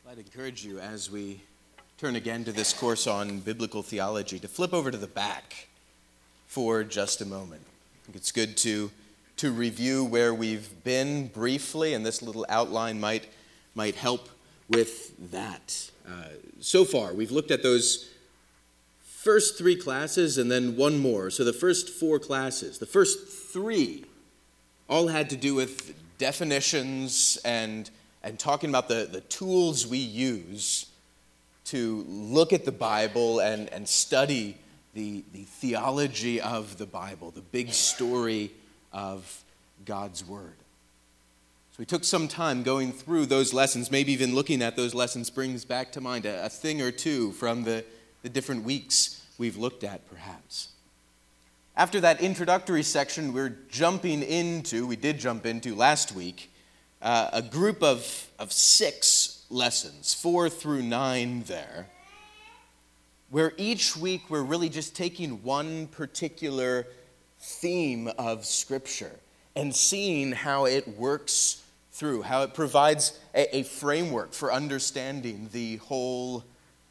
I'd encourage you as we turn again to this course on biblical theology to flip over to the back for just a moment. I think it's good to review where we've been briefly, and this little outline might help with that. So far, we've looked at those first three classes and then one more. So the first four classes, the first three, all had to do with definitions and talking about the tools we use to look at the Bible and study the theology of the Bible, the big story of God's Word. So we took some time going through those lessons, maybe even looking at those lessons brings back to mind a thing or two from the different weeks we've looked at, perhaps. After that introductory section, we did jump into last week, a group of 6 lessons, 4 through 9 there, where each week we're really just taking one particular theme of Scripture and seeing how it works through, how it provides a framework for understanding the whole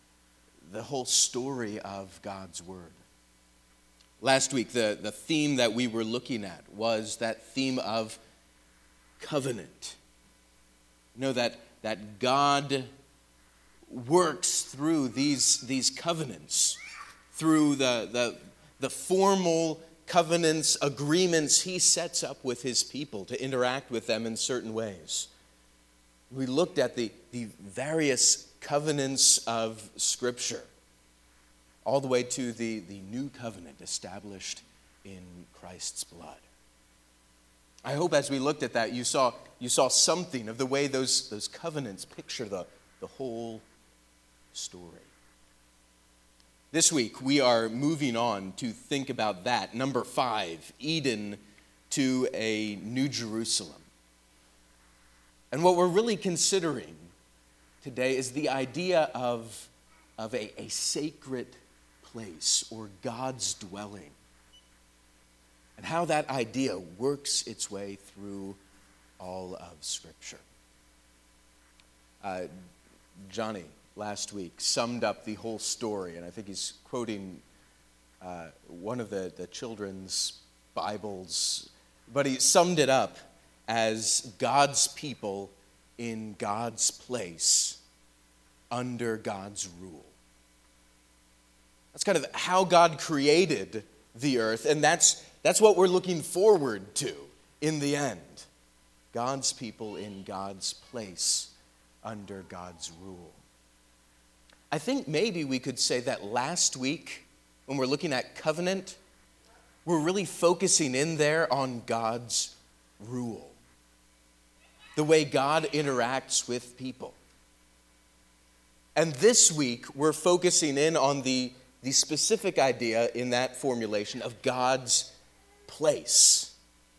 story of God's Word. Last week, the theme that we were looking at was that theme of covenant. You know, that God works through these covenants, through the formal covenants, agreements he sets up with his people to interact with them in certain ways. We looked at the various covenants of Scripture, all the way to the new covenant established in Christ's blood. I hope as we looked at that, you saw something of the way those covenants picture the whole story. This week, we are moving on to think about that. Number 5, Eden to a New Jerusalem. And what we're really considering today is the idea of a sacred place or God's dwelling, and how that idea works its way through all of Scripture. Johnny, last week, summed up the whole story, and I think he's quoting one of the children's Bibles, but he summed it up as God's people in God's place under God's rule. That's kind of how God created the earth, and that's what we're looking forward to in the end. God's people in God's place under God's rule. I think maybe we could say that last week, when we're looking at covenant, we're really focusing in there on God's rule, the way God interacts with people. And this week, we're focusing in on the specific idea in that formulation of God's place.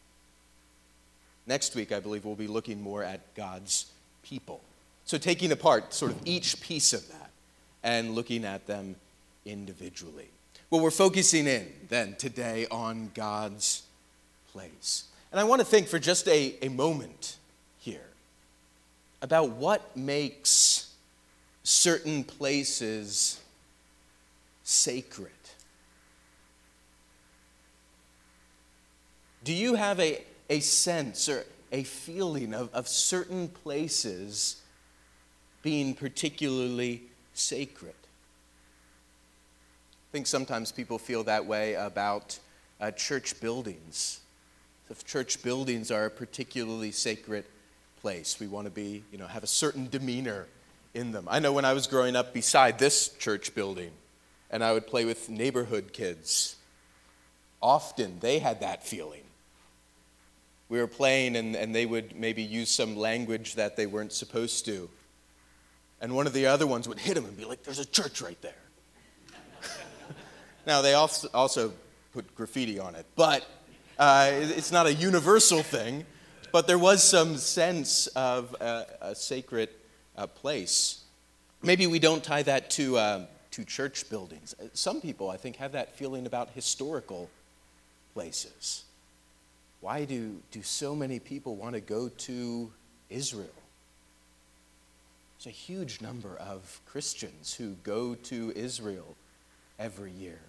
Next week, I believe, we'll be looking more at God's people. So taking apart sort of each piece of that and looking at them individually. Well, we're focusing in then today on God's place. And I want to think for just a moment here about what makes certain places sacred. Do you have a sense or a feeling of certain places being particularly sacred? I think sometimes people feel that way about church buildings. If church buildings are a particularly sacred place, we want to be, have a certain demeanor in them. I know when I was growing up beside this church building, and I would play with neighborhood kids, often they had that feeling. We were playing and they would maybe use some language that they weren't supposed to. And one of the other ones would hit them and be like, "There's a church right there." Now, they also put graffiti on it, but it's not a universal thing. But there was some sense of a sacred place. Maybe we don't tie that to church buildings. Some people, I think, have that feeling about historical places. Why do so many people want to go to Israel? There's a huge number of Christians who go to Israel every year.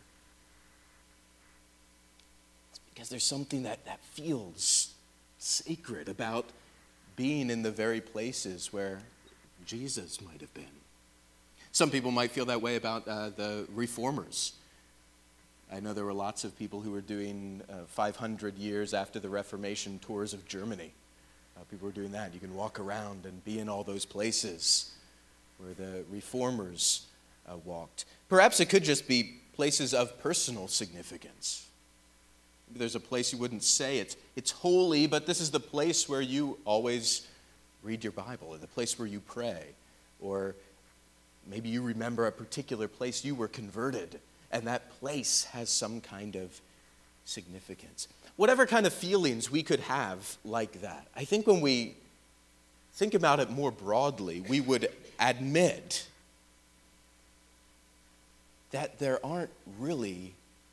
It's because there's something that feels sacred about being in the very places where Jesus might have been. Some people might feel that way about the Reformers. I know there were lots of people who were doing 500 years after the Reformation tours of Germany. People were doing that. You can walk around and be in all those places where the Reformers walked. Perhaps it could just be places of personal significance. Maybe there's a place you wouldn't say it's holy, but this is the place where you always read your Bible, or the place where you pray, or maybe you remember a particular place you were converted, and that place has some kind of significance. Whatever kind of feelings we could have like that, I think when we think about it more broadly, we would admit that there aren't really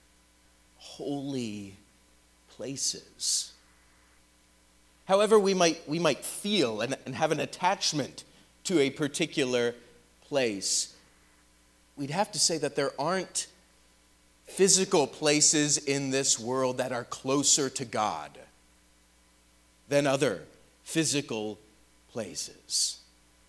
holy places. However we might feel and have an attachment to a particular place, we'd have to say that there aren't physical places in this world that are closer to God than other physical places.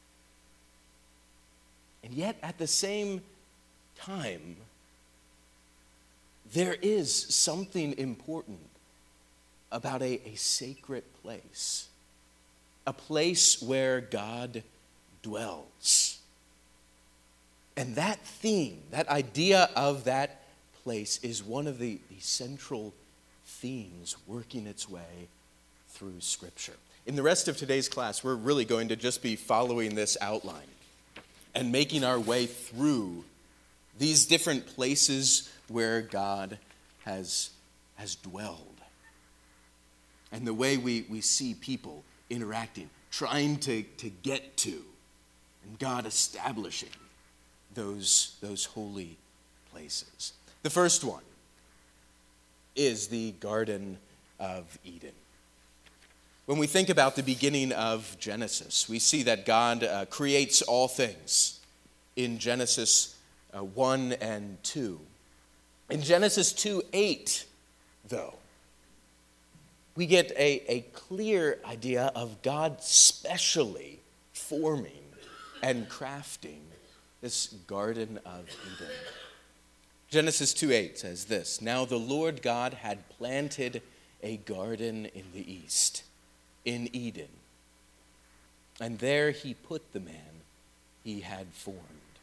And yet, at the same time, there is something important about a sacred place, a place where God dwells. And that theme, that idea of that place is one of the central themes working its way through Scripture. In the rest of today's class, we're really going to just be following this outline and making our way through these different places where God has dwelled. And the way we see people interacting, trying to get to, and God establishing those holy places. The first one is the Garden of Eden. When we think about the beginning of Genesis, we see that God creates all things in Genesis 1 and 2. In Genesis 2:8, though, we get a clear idea of God specially forming and crafting this Garden of Eden. Genesis 2:8 says this: "Now the Lord God had planted a garden in the east, in Eden, and there he put the man he had formed."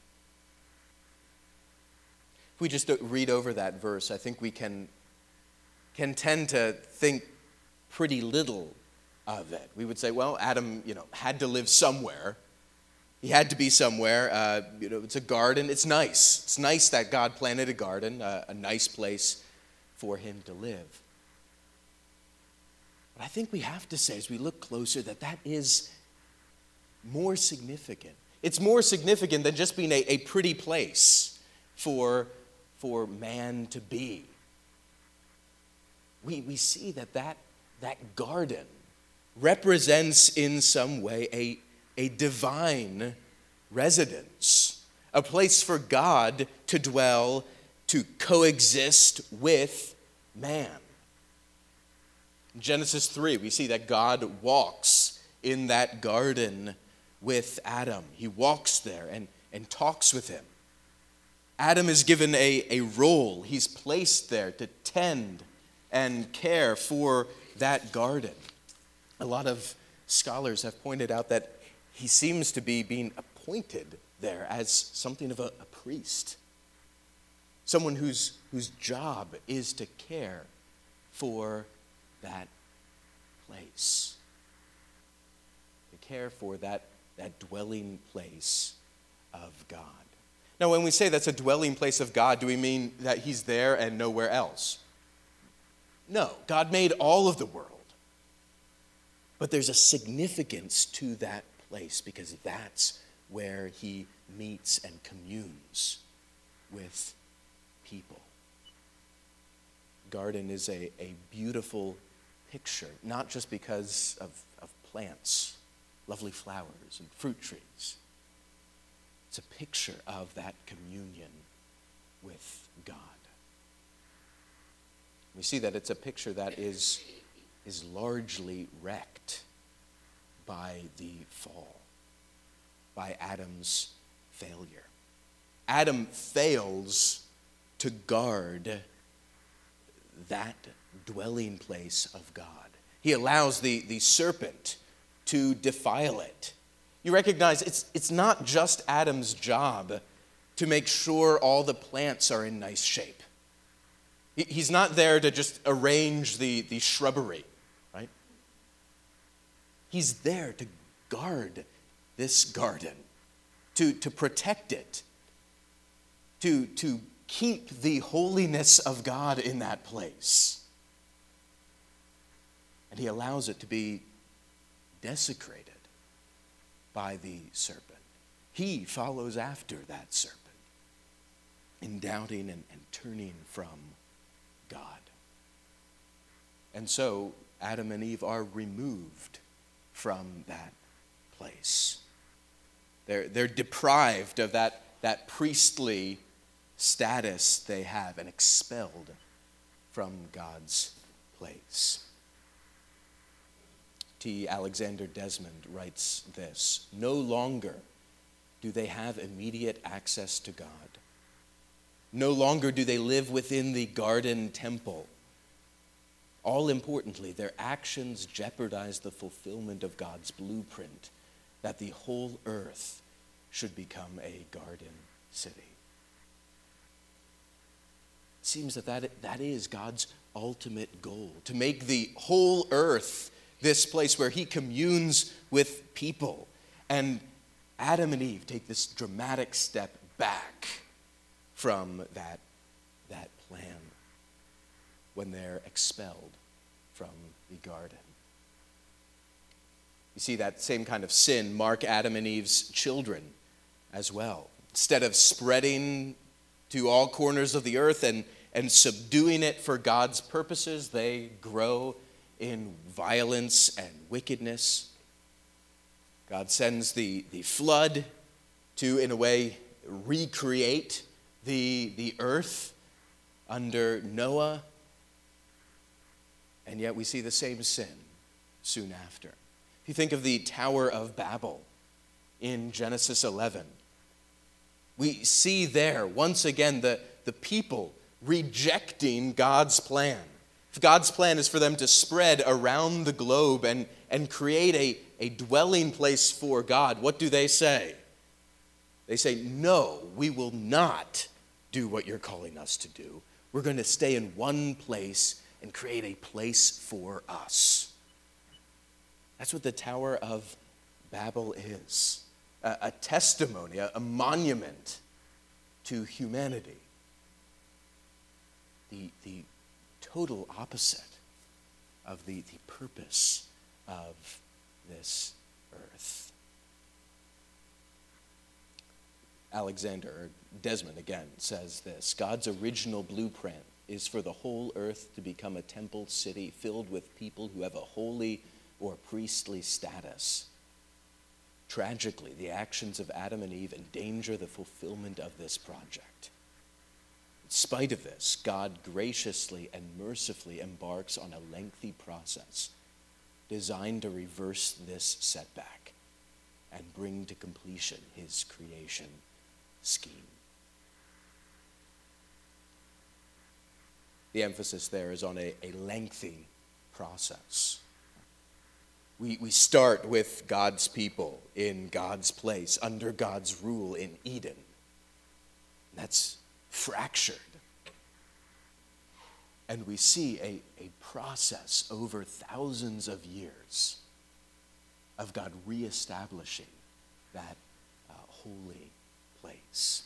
If we just read over that verse, I think we can tend to think pretty little of it. We would say, well, Adam, had to live somewhere. He had to be somewhere. It's a garden. It's nice. It's nice that God planted a garden, a nice place for him to live. But I think we have to say, as we look closer, that is more significant. It's more significant than just being a pretty place for man to be. We see that garden represents in some way a divine residence, a place for God to dwell, to coexist with man. In Genesis 3, we see that God walks in that garden with Adam. He walks there and talks with him. Adam is given a role. He's placed there to tend and care for that garden. A lot of scholars have pointed out that he seems to be being appointed there as something of a priest, someone whose job is to care for that place, to care for that dwelling place of God. Now, when we say that's a dwelling place of God, do we mean that he's there and nowhere else? No, God made all of the world. But there's a significance to that place because that's where he meets and communes with people. Garden is a beautiful picture, not just because of plants, lovely flowers, and fruit trees, It's a picture of that communion with God. We see that it's a picture that is largely wrecked by the fall, by Adam's failure. Adam fails to guard that dwelling place of God. He allows the serpent to defile it. You recognize it's not just Adam's job to make sure all the plants are in nice shape. He's not there to just arrange the shrubbery, right? He's there to guard this garden, to protect it, to keep the holiness of God in that place. And he allows it to be desecrated by the serpent. He follows after that serpent in doubting and turning from God. And so Adam and Eve are removed from that place. They're deprived of that priestly status they have and expelled from God's place. T. Alexander Desmond writes this: "No longer do they have immediate access to God. No longer do they live within the garden temple. All importantly, their actions jeopardize the fulfillment of God's blueprint that the whole earth should become a garden city." It seems that is God's ultimate goal, to make the whole earth this place where he communes with people. And Adam and Eve take this dramatic step back from that plan when they're expelled from the garden. You see that same kind of sin mark Adam and Eve's children as well. Instead of spreading to all corners of the earth and subduing it for God's purposes, they grow in violence and wickedness. God sends the flood to, in a way, recreate the earth under Noah. And yet we see the same sin soon after. If you think of the Tower of Babel in Genesis 11, we see there, once again, the people rejecting God's plan. If God's plan is for them to spread around the globe and create a dwelling place for God, what do they say? They say, "No, we will not do what you're calling us to do. We're going to stay in one place and create a place for us." That's what the Tower of Babel is. A testimony, a monument to humanity. The total opposite of the purpose of this earth. Desmond again says this: God's original blueprint is for the whole earth to become a temple city filled with people who have a holy or priestly status. Tragically, the actions of Adam and Eve endanger the fulfillment of this project. In spite of this, God graciously and mercifully embarks on a lengthy process designed to reverse this setback and bring to completion his creation scheme. The emphasis there is on a lengthy process. We start with God's people in God's place, under God's rule in Eden. That's fractured. And we see a process over thousands of years of God reestablishing that holy place.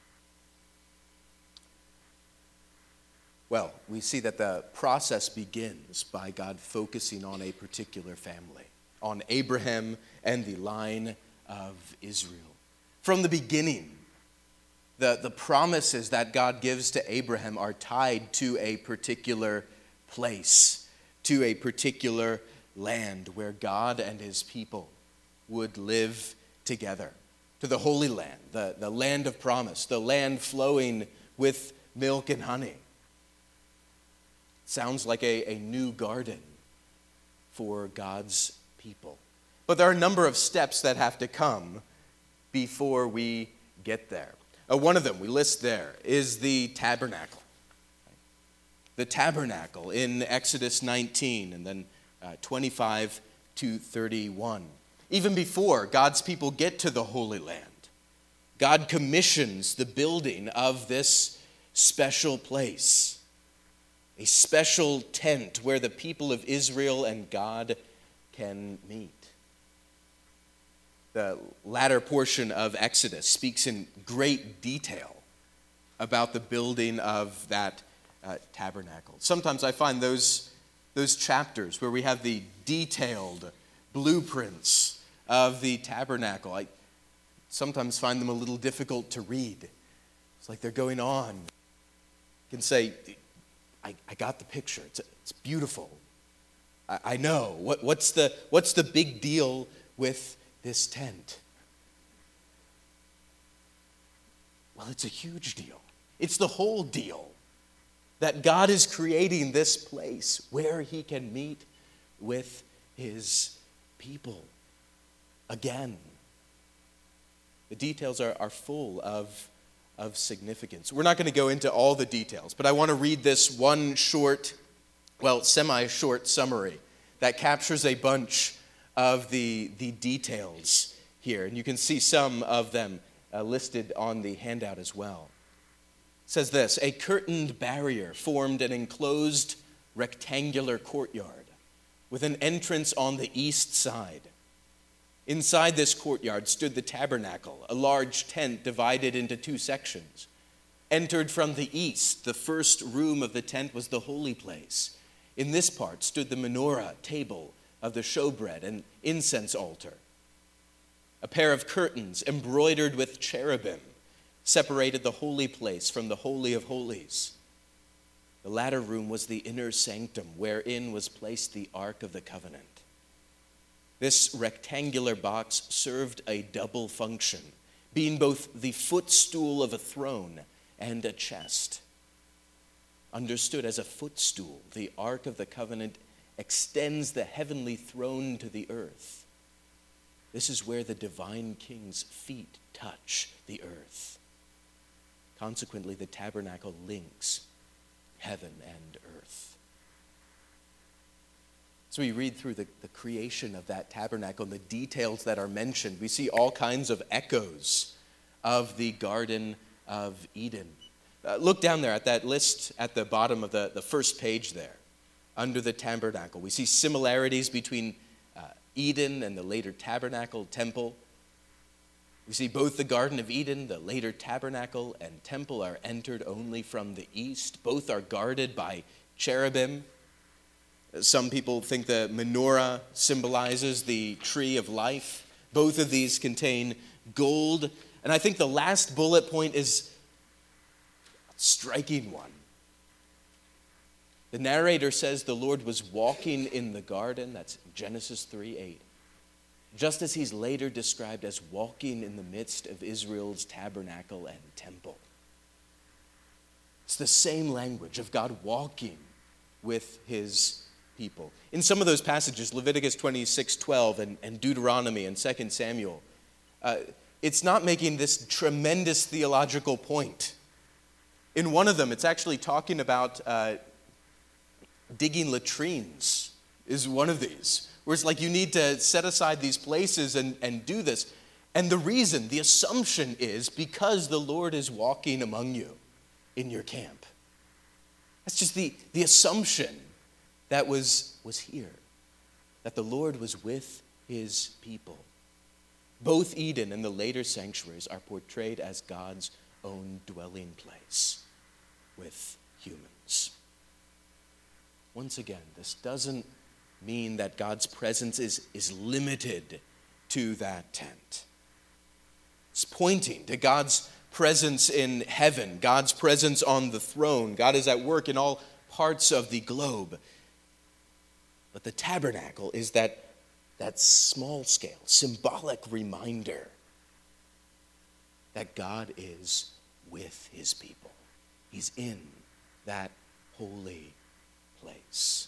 Well, we see that the process begins by God focusing on a particular family, on Abraham and the line of Israel. From the beginning, the promises that God gives to Abraham are tied to a particular place, to a particular land where God and his people would live together, to the Holy Land, the land of promise, the land flowing with milk and honey. Sounds like a new garden for God's people. But there are a number of steps that have to come before we get there. One of them we list there is the tabernacle. The tabernacle in Exodus 19 and then 25 to 31. Even before God's people get to the Holy Land, God commissions the building of this special place, a special tent where the people of Israel and God can meet. The latter portion of Exodus speaks in great detail about the building of that tabernacle. Sometimes I find those chapters where we have the detailed blueprints of the tabernacle, I sometimes find them a little difficult to read. It's like they're going on. You can say, I got the picture. It's beautiful. I know. What's the big deal with this tent? Well, it's a huge deal. It's the whole deal that God is creating this place where he can meet with his people again. The details are full of significance. We're not going to go into all the details, but I want to read this one short, semi-short summary that captures a bunch of the details here. And you can see some of them listed on the handout as well. It says this: a curtained barrier formed an enclosed rectangular courtyard with an entrance on the east side. Inside this courtyard stood the tabernacle, a large tent divided into two sections. Entered from the east, the first room of the tent was the holy place. In this part stood the menorah, table of the showbread, and incense altar. A pair of curtains embroidered with cherubim separated the holy place from the Holy of Holies. The latter room was the inner sanctum, wherein was placed the Ark of the Covenant. This rectangular box served a double function, being both the footstool of a throne and a chest. Understood as a footstool, the Ark of the Covenant extends the heavenly throne to the earth. This is where the divine king's feet touch the earth. Consequently, the tabernacle links heaven and earth. So we read through the creation of that tabernacle and the details that are mentioned. We see all kinds of echoes of the Garden of Eden. Look down there at that list at the bottom of the first page there, under the tabernacle. We see similarities between Eden and the later tabernacle, temple. We see both the Garden of Eden, the later tabernacle, and temple are entered only from the east. Both are guarded by cherubim. Some people think the menorah symbolizes the tree of life. Both of these contain gold. And I think the last bullet point is a striking one. The narrator says the Lord was walking in the garden. That's Genesis 3:8. Just as he's later described as walking in the midst of Israel's tabernacle and temple. It's the same language of God walking with his people. In some of those passages, Leviticus 26:12 and Deuteronomy and 2 Samuel, it's not making this tremendous theological point. In one of them, it's actually talking about digging latrines is one of these, where it's like you need to set aside these places and do this. And the reason, the assumption is because the Lord is walking among you in your camp. That's just the assumption that was here, that the Lord was with his people. Both Eden and the later sanctuaries are portrayed as God's own dwelling place with humans. Once again, this doesn't mean that God's presence is limited to that tent. It's pointing to God's presence in heaven, God's presence on the throne. God is at work in all parts of the globe. But the tabernacle is that small scale, symbolic reminder that God is with his people. He's in that holy place.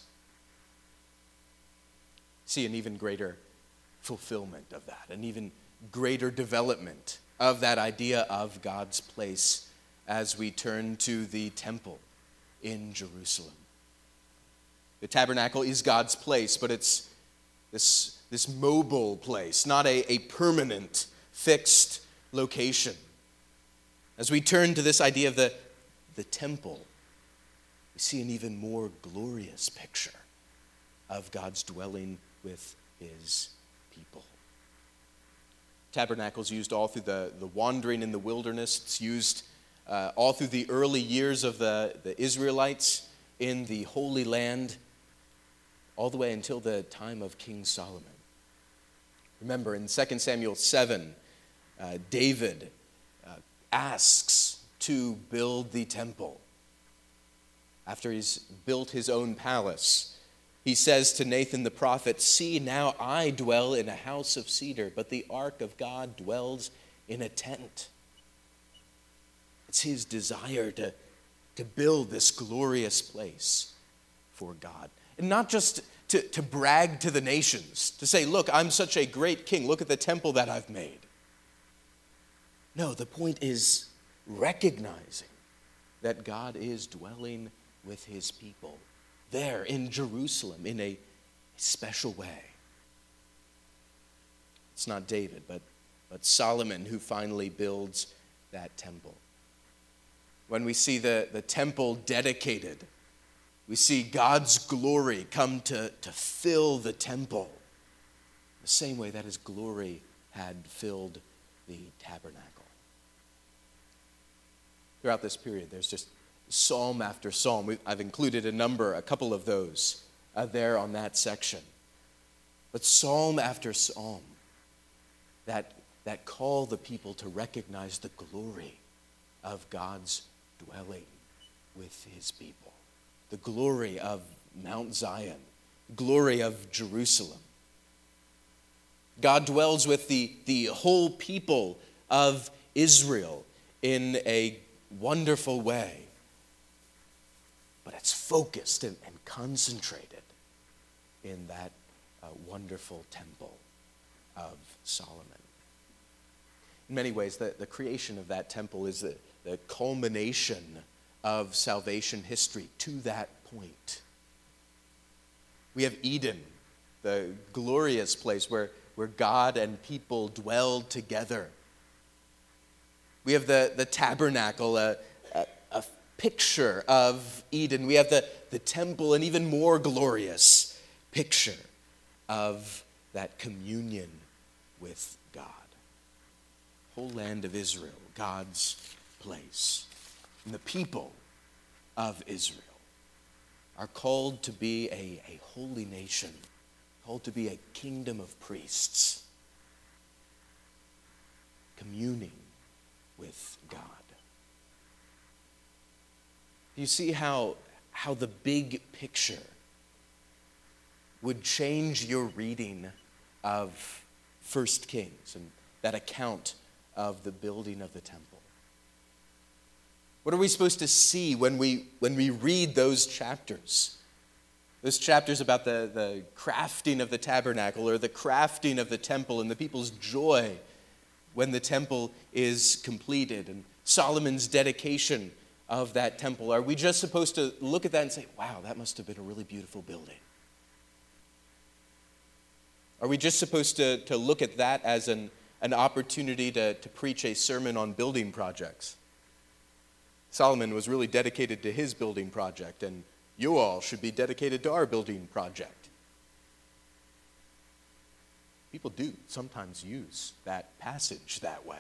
See an even greater fulfillment of that, an even greater development of that idea of God's place as we turn to the temple in Jerusalem. The tabernacle is God's place, but it's this mobile place, not a permanent, fixed location. As we turn to this idea of the temple, we see an even more glorious picture of God's dwelling with his people. Tabernacles used all through the wandering in the wilderness. It's used all through the early years of the Israelites in the Holy Land, all the way until the time of King Solomon. Remember, in 2 Samuel 7, David asks to build the temple. After he's built his own palace, he says to Nathan the prophet, "See, now I dwell in a house of cedar, but the ark of God dwells in a tent." It's his desire to build this glorious place for God. And not just to brag to the nations, to say, "Look, I'm such a great king. Look at the temple that I've made." No, the point is recognizing that God is dwelling with his people there in Jerusalem in a special way. It's not David, but Solomon who finally builds that temple. When we see the temple dedicated, we see God's glory come to fill the temple the same way that his glory had filled the tabernacle. Throughout this period, there's just psalm after psalm. I've included a couple of those there on that section. But psalm after psalm that call the people to recognize the glory of God's dwelling with his people. The glory of Mount Zion, glory of Jerusalem. God dwells with the whole people of Israel in a wonderful way, but it's focused and concentrated in that wonderful temple of Solomon. In many ways, the creation of that temple is the culmination of salvation history to that point. We have Eden, the glorious place where God and people dwelled together. We have the tabernacle, a picture of Eden. We have the temple, an even more glorious picture of that communion with God. Whole land of Israel, God's place. And the people of Israel are called to be a holy nation, called to be a kingdom of priests, communing with God. You see how the big picture would change your reading of 1 Kings and that account of the building of the temple. What are we supposed to see when we read those chapters? Those chapters about the crafting of the tabernacle or the crafting of the temple and the people's joy when the temple is completed and Solomon's dedication of that temple. Are we just supposed to look at that and say, wow, that must have been a really beautiful building? Are we just supposed to look at that as an opportunity to preach a sermon on building projects? Solomon was really dedicated to his building project, and you all should be dedicated to our building project. People do sometimes use that passage that way.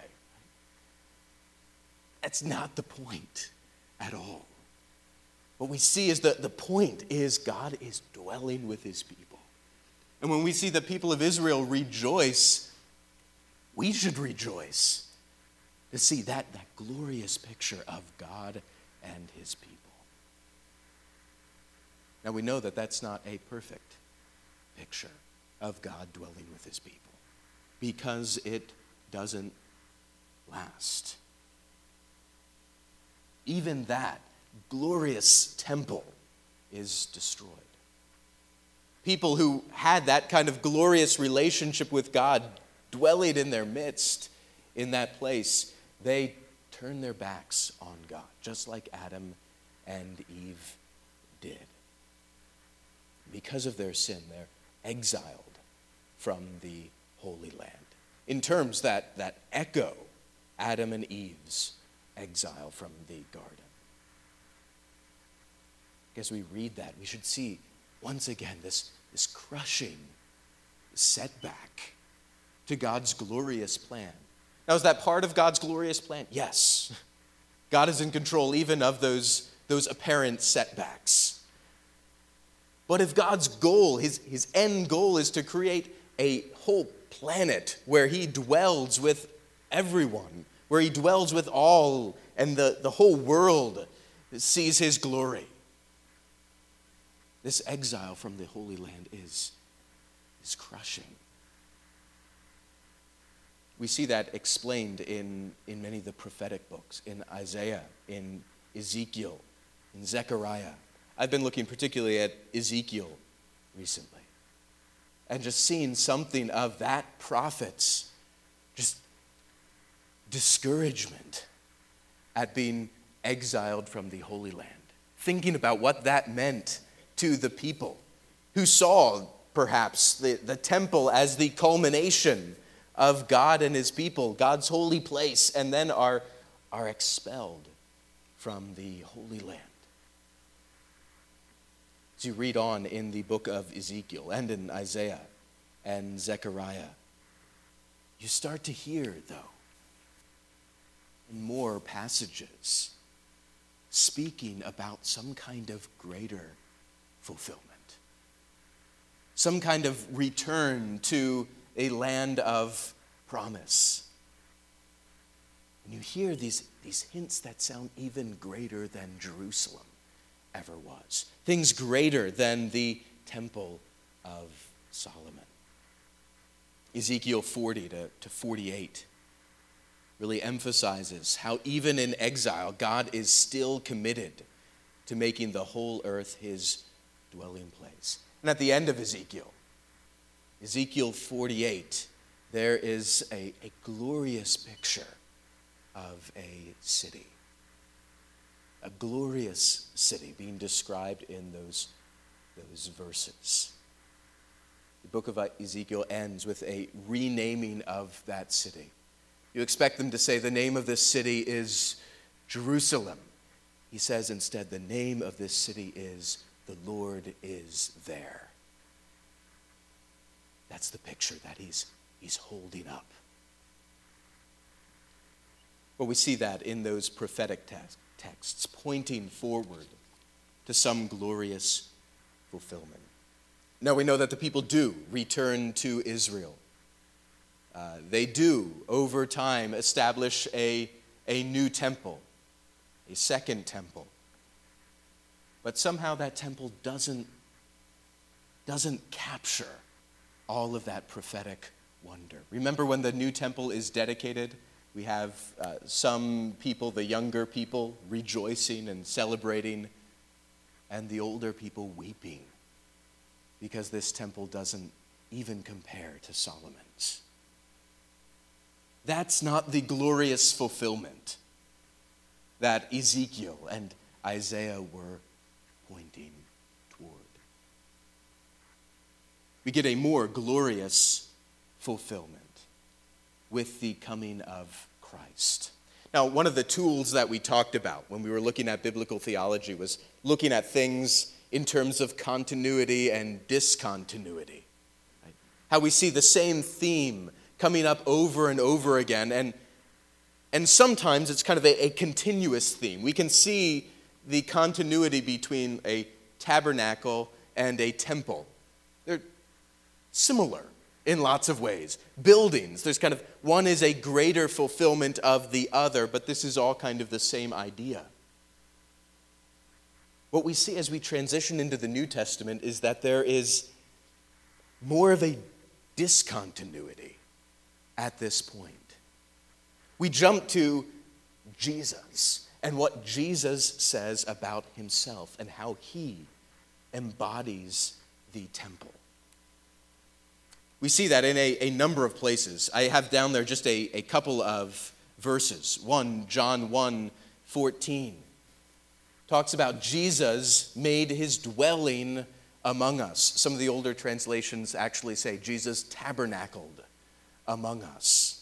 That's not the point at all. What we see is the point is God is dwelling with his people. And when we see the people of Israel rejoice, we should rejoice to see that glorious picture of God and his people. Now we know that that's not a perfect picture of God dwelling with his people because it doesn't last. Even that glorious temple is destroyed. People who had that kind of glorious relationship with God dwelling in their midst in that place, they turn their backs on God, just like Adam and Eve did. Because of their sin, they're exiled from the Holy Land, in terms that echo Adam and Eve's exile from the garden. As we read that, we should see once again this crushing setback to God's glorious plan. Now, is that part of God's glorious plan? Yes. God is in control even of those apparent setbacks. But if God's goal, his end goal, is to create a whole planet where he dwells with everyone, where he dwells with all, and the whole world sees his glory, this exile from the Holy Land is crushing. We see that explained in many of the prophetic books, in Isaiah, in Ezekiel, in Zechariah. I've been looking particularly at Ezekiel recently, and just seeing something of that prophet's just discouragement at being exiled from the Holy Land, thinking about what that meant to the people who saw perhaps the temple as the culmination of God and his people, God's holy place, and then are expelled from the Holy Land. As you read on in the book of Ezekiel and in Isaiah and Zechariah, you start to hear, though, in more passages speaking about some kind of greater fulfillment, some kind of return to a land of promise. And you hear these hints that sound even greater than Jerusalem ever was. Things greater than the temple of Solomon. Ezekiel 40 to 48 really emphasizes how even in exile, God is still committed to making the whole earth his dwelling place. And at the end of Ezekiel 48, there is a glorious picture of a city. A glorious city being described in those verses. The book of Ezekiel ends with a renaming of that city. You expect them to say the name of this city is Jerusalem. He says instead the name of this city is the Lord is there. That's the picture that he's holding up. Well, we see that in those prophetic texts pointing forward to some glorious fulfillment. Now we know that the people do return to Israel. They do, over time, establish a new temple, a second temple. But somehow that temple doesn't capture all of that prophetic wonder. Remember when the new temple is dedicated, we have some people, the younger people, rejoicing and celebrating, and the older people weeping because this temple doesn't even compare to Solomon's. That's not the glorious fulfillment that Ezekiel and Isaiah were pointing toward. We get a more glorious fulfillment with the coming of Christ. Now, one of the tools that we talked about when we were looking at biblical theology was looking at things in terms of continuity and discontinuity. Right? How we see the same theme coming up over and over again, and sometimes it's kind of a continuous theme. We can see the continuity between a tabernacle and a temple. They're similar in lots of ways. Buildings, there's kind of, one is a greater fulfillment of the other, but this is all kind of the same idea. What we see as we transition into the New Testament is that there is more of a discontinuity at this point. We jump to Jesus and what Jesus says about himself and how he embodies the temple. We see that in a number of places. I have down there just a couple of verses. One, John 1:14, talks about Jesus made his dwelling among us. Some of the older translations actually say Jesus tabernacled among us.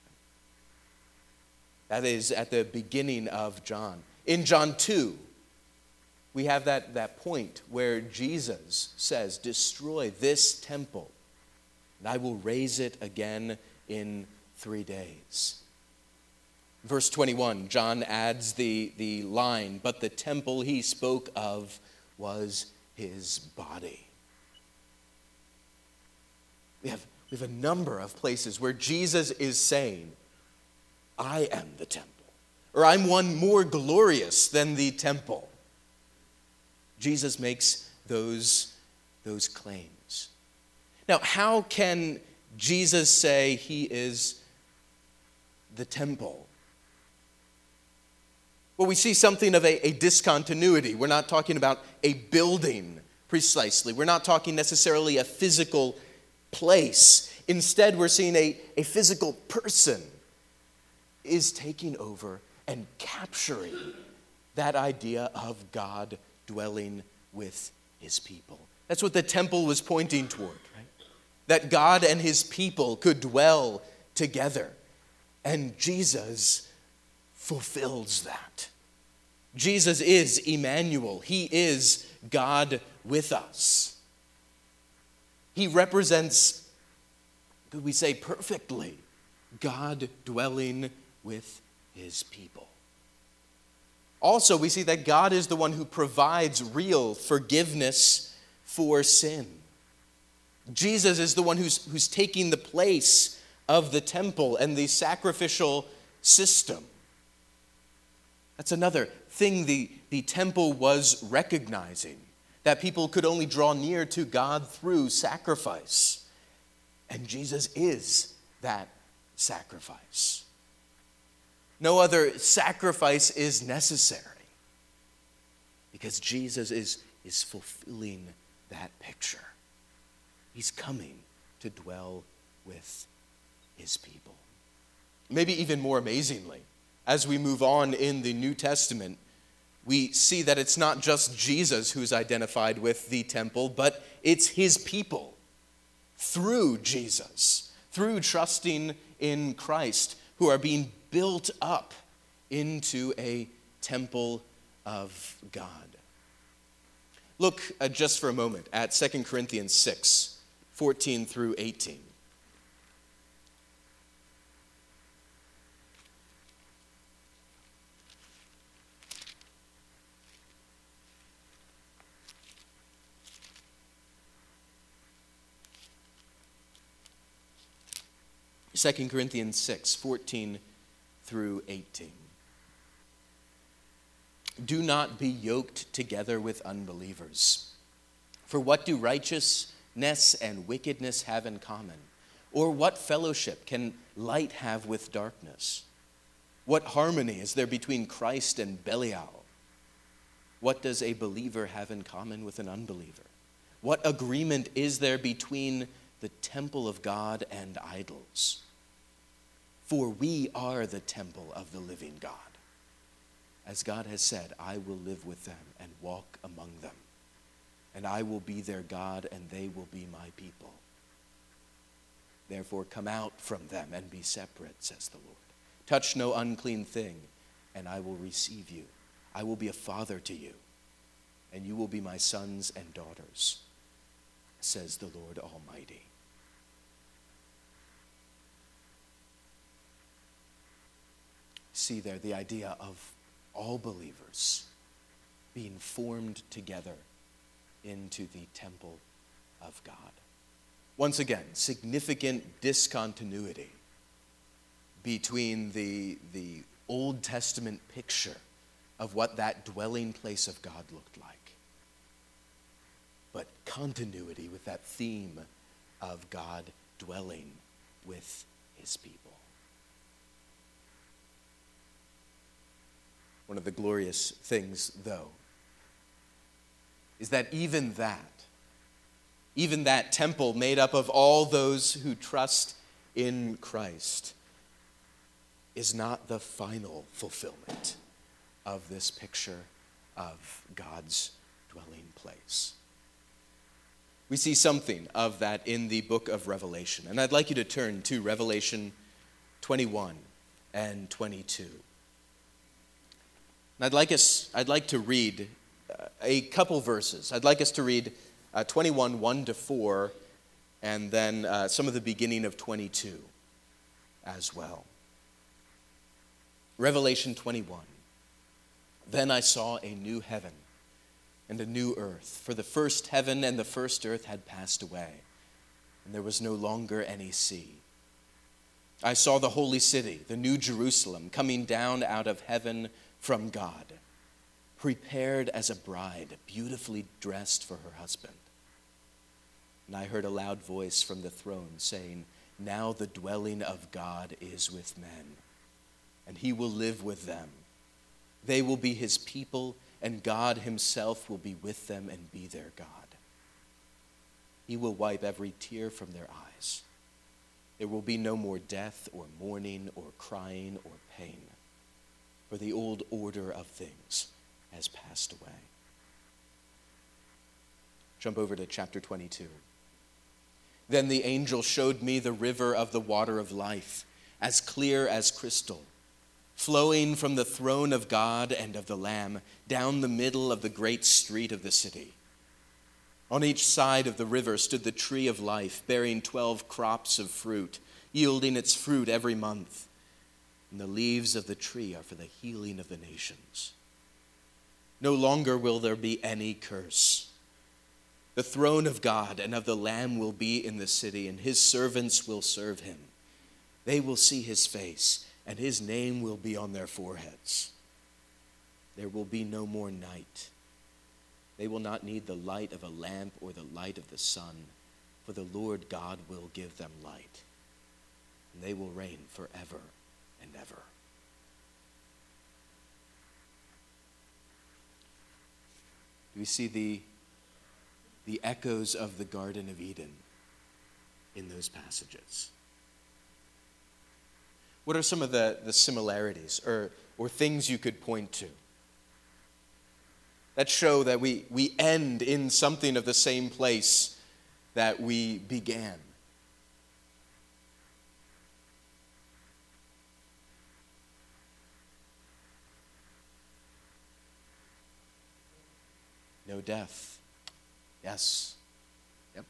That is at the beginning of John. In John 2, we have that point where Jesus says, destroy this temple, and I will raise it again in 3 days. Verse 21, John adds the line, but the temple he spoke of was his body. We have a number of places where Jesus is saying, I am the temple, or I'm one more glorious than the temple. Jesus makes those claims. Now, how can Jesus say he is the temple? Well, we see something of a discontinuity. We're not talking about a building precisely. We're not talking necessarily a physical place. Instead, we're seeing a physical person is taking over and capturing that idea of God dwelling with his people. That's what the temple was pointing toward, right? That God and his people could dwell together. And Jesus fulfills that. Jesus is Emmanuel. He is God with us. He represents, could we say perfectly, God dwelling with his people. Also, we see that God is the one who provides real forgiveness for sin. Jesus is the one who's taking the place of the temple and the sacrificial system. That's another thing the temple was recognizing, that people could only draw near to God through sacrifice. And Jesus is that sacrifice. No other sacrifice is necessary because Jesus is fulfilling that picture. He's coming to dwell with his people. Maybe even more amazingly, as we move on in the New Testament, we see that it's not just Jesus who's identified with the temple, but it's his people through Jesus, through trusting in Christ, who are being built up into a temple of God. Look just for a moment at 2 Corinthians 6:14 through 18. Second Corinthians 6:14 through 18. Do not be yoked together with unbelievers. For what do righteousness and wickedness have in common? Or what fellowship can light have with darkness? What harmony is there between Christ and Belial? What does a believer have in common with an unbeliever? What agreement is there between the temple of God and idols? For we are the temple of the living God. As God has said, I will live with them and walk among them, and I will be their God, and they will be my people. Therefore, come out from them and be separate, says the Lord. Touch no unclean thing, and I will receive you. I will be a father to you, and you will be my sons and daughters, says the Lord Almighty. See there the idea of all believers being formed together into the temple of God. Once again, significant discontinuity between the Old Testament picture of what that dwelling place of God looked like, but continuity with that theme of God dwelling with his people. of the glorious things, though, is that even that temple made up of all those who trust in Christ, is not the final fulfillment of this picture of God's dwelling place. We see something of that in the book of Revelation, and I'd like you to turn to Revelation 21 and 22. And I'd like to read a couple verses. I'd like us to read 21, 1 to 4, and then some of the beginning of 22 as well. Revelation 21. Then I saw a new heaven and a new earth, for the first heaven and the first earth had passed away, and there was no longer any sea. I saw the holy city, the new Jerusalem, coming down out of heaven from God, prepared as a bride, beautifully dressed for her husband. And I heard a loud voice from the throne saying, "Now the dwelling of God is with men, and he will live with them. They will be his people, and God himself will be with them and be their God. He will wipe every tear from their eyes. There will be no more death or mourning or crying or pain, for the old order of things has passed away." Jump over to chapter 22. Then the angel showed me the river of the water of life, as clear as crystal, flowing from the throne of God and of the Lamb down the middle of the great street of the city. On each side of the river stood the tree of life, bearing 12 crops of fruit, yielding its fruit every month. And the leaves of the tree are for the healing of the nations. No longer will there be any curse. The throne of God and of the Lamb will be in the city, and his servants will serve him. They will see his face, and his name will be on their foreheads. There will be no more night. They will not need the light of a lamp or the light of the sun, for the Lord God will give them light, and they will reign forever and ever. Do we see the echoes of the Garden of Eden in those passages? What are some of the similarities or things you could point to that show that we end in something of the same place that we began? No death. Yes. Yep.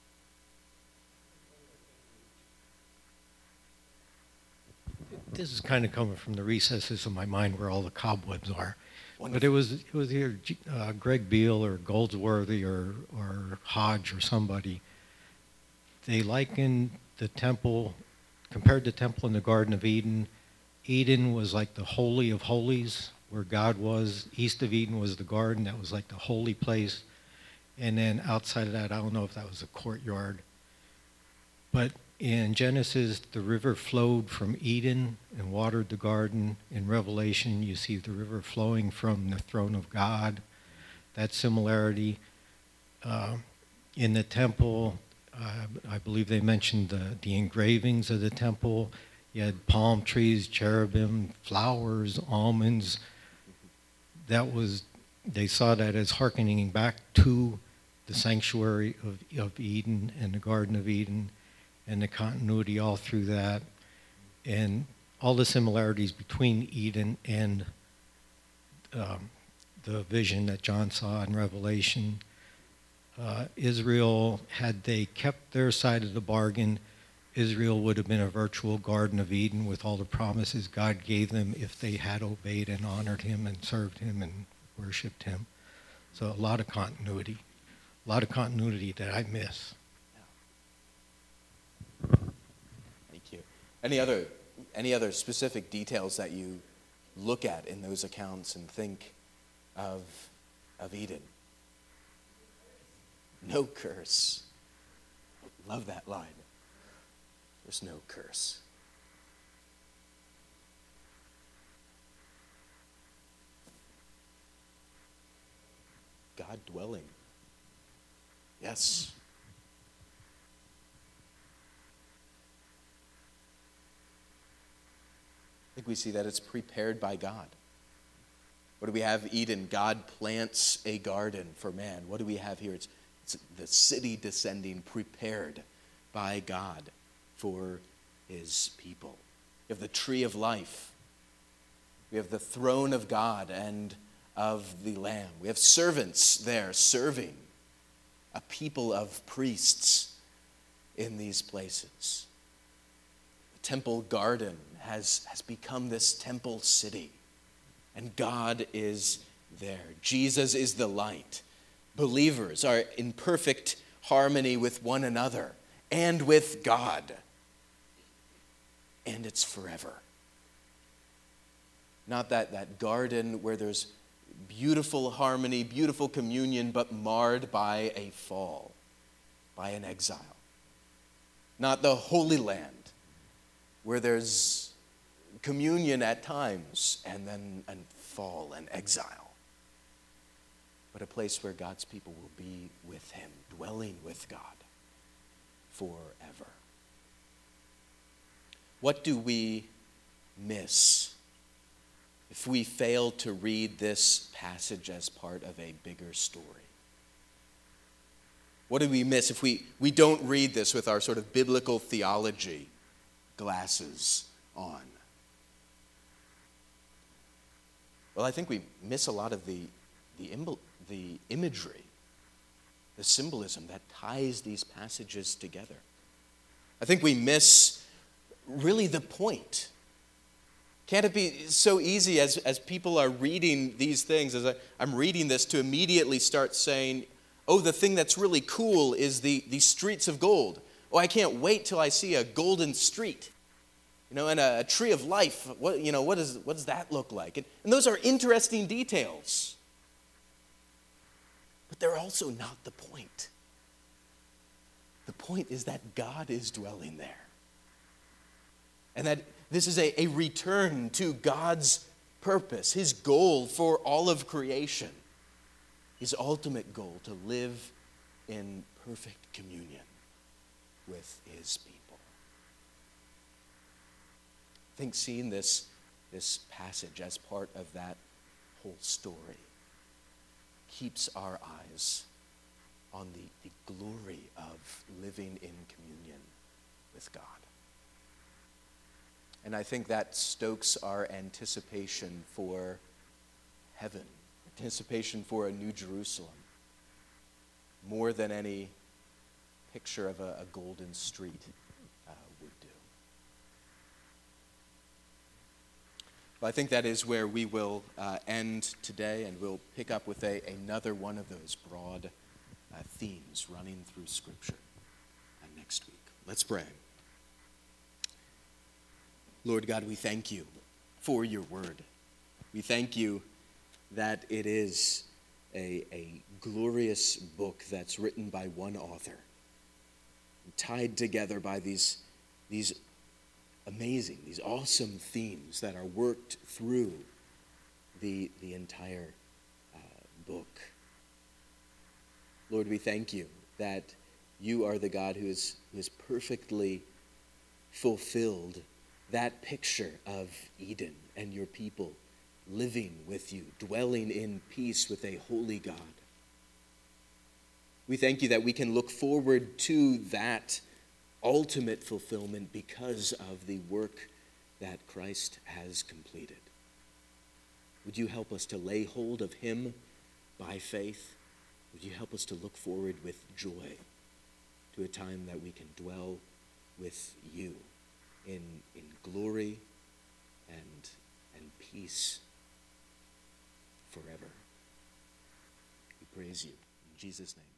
This is kind of coming from the recesses of my mind where all the cobwebs are. Wonderful. But it was either Greg Beale or Goldsworthy or Hodge or somebody. They likened the temple, compared the temple in the Garden of Eden. Eden was like the Holy of Holies, where God was. East of Eden was the garden. That was like the holy place. And then outside of that, I don't know if that was a courtyard. But in Genesis, the river flowed from Eden and watered the garden. In Revelation, you see the river flowing from the throne of God. That similarity. In the temple, I believe they mentioned the engravings of the temple. You had palm trees, cherubim, flowers, almonds. They saw that as hearkening back to the sanctuary of Eden and the Garden of Eden, and the continuity all through that, and all the similarities between Eden and the vision that John saw in Revelation. Israel, had they kept their side of the bargain, Israel would have been a virtual Garden of Eden with all the promises God gave them if they had obeyed and honored him and served him and worshiped him. So a lot of continuity that I miss. Thank you. Any other specific details that you look at in those accounts and think of Eden? No curse. Love that line. There's no curse. dwelling. Yes. I think we see that it's prepared by God. What do we have? Eden. God plants a garden for man. What do we have here? It's the city descending, prepared by God for his people. We have the tree of life. We have the throne of God and of the Lamb. We have servants there serving, a people of priests in these places. The temple garden has become this temple city, and God is there. Jesus is the light. Believers are in perfect harmony with one another and with God, and it's forever. Not that garden where there's beautiful harmony, beautiful communion, but marred by a fall, by an exile. Not the Holy Land where there's communion at times and then fall and exile. But a place where God's people will be with him, dwelling with God forever. What do we miss if we fail to read this passage as part of a bigger story? What do we miss if we don't read this with our sort of biblical theology glasses on? Well, I think we miss a lot of the imagery, the symbolism that ties these passages together. I think we miss really the point. Can't it be so easy as people are reading these things, as I'm reading this, to immediately start saying, oh, the thing that's really cool is the streets of gold. Oh, I can't wait till I see a golden street, and a tree of life. What does that look like? And those are interesting details. But they're also not the point. The point is that God is dwelling there. And that this is a return to God's purpose, his goal for all of creation, his ultimate goal to live in perfect communion with his people. I think seeing this passage as part of that whole story keeps our eyes on the glory of living in communion with God. And I think that stokes our anticipation for heaven, anticipation for a new Jerusalem, more than any picture of a golden street would do. Well, I think that is where we will end today, and we'll pick up with another one of those broad themes running through Scripture next week. Let's pray. Lord God, we thank you for your word. We thank you that it is a glorious book that's written by one author, tied together by these amazing, these awesome themes that are worked through the entire book. Lord, we thank you that you are the God who has perfectly fulfilled that picture of Eden and your people living with you, dwelling in peace with a holy God. We thank you that we can look forward to that ultimate fulfillment because of the work that Christ has completed. Would you help us to lay hold of him by faith? Would you help us to look forward with joy to a time that we can dwell with you in glory and peace forever? We praise you in Jesus' name.